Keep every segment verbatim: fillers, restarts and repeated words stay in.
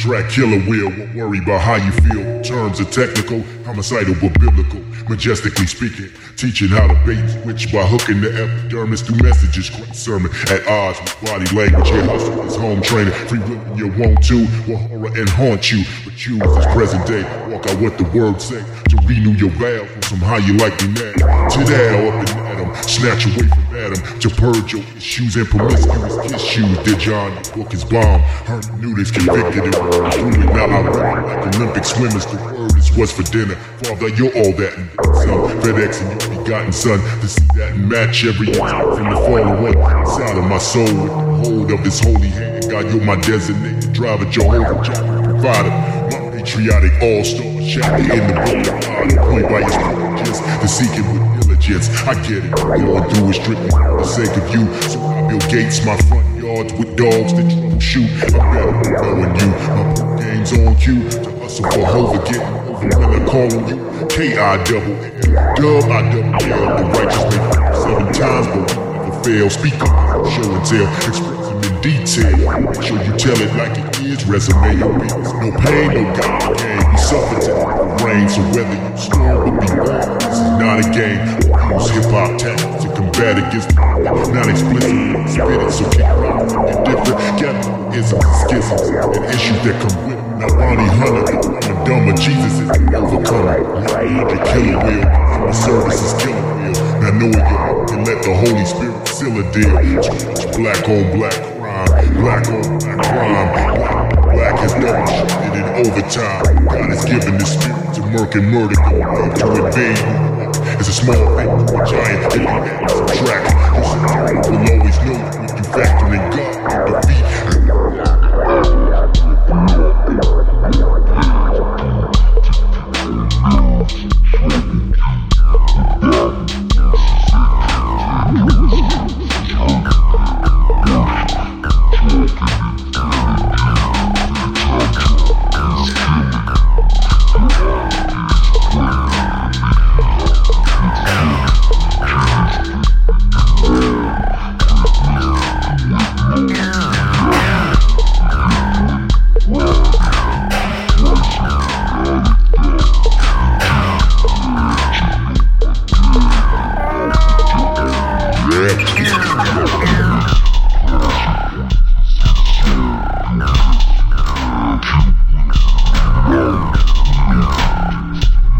track killer will, won't worry about how you feel. Terms are technical, homicidal but biblical. Majestically speaking, teaching how to bait switch by hooking the epidermis through messages. Quite sermon at odds with body language. Your hustle is home training, free will you want to, will horror and haunt you. But choose this present day, walk out what the word say, to renew your vow from some how you like me now. To that up and at 'em, snatch away from Adam, to purge your issues and promiscuous issues. Did John, your book is bomb. Hermeneutics convicted and through it. Now I run like Olympic swimmers. The word is what's for dinner. Father, you're all that and some. FedEx and your begotten son. To see that and match every inch from the fallen one inside of my soul with the hold of this holy hand. God, you're my designated driver, Jehovah Jireh, provider. My patriotic all-star chapter in the book of God. Point by his just to seek it with diligence. I get it. Going through it strictly for the sake of you. So I build gates, my front yards with dogs that troubleshoot. I'm better knowing you. My book game's on cue to hustle for Hova, getting over when I call on you. K I double L, dub I double L. The righteous may fall seven times, but we never fail. Speak up, show and tell, express them in detail. Make sure you tell it like it is. Resume your business. No pain, no gain. Game. We suffer to the rain, so whether you storm or be born, this is not a game. Use hip hop tactics to combat against the not explicit. Spit it, so keep running. You're different. Gather isms and schisms and issues that come with it. Now Bonnie Hunter, the dumb and dumber, Jesus is the overcomer. The killer will, the service is killer will. Now know it, y'all, and let the Holy Spirit seal a deal. Black on black crime, black on black crime. Black, black has double shifted in overtime. God has given the spirit to murk and murder, the love to invade. It's a small thing, a giant thing, subtract. You will always know if you factor in God, defeat.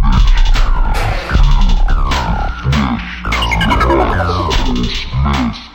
Yes.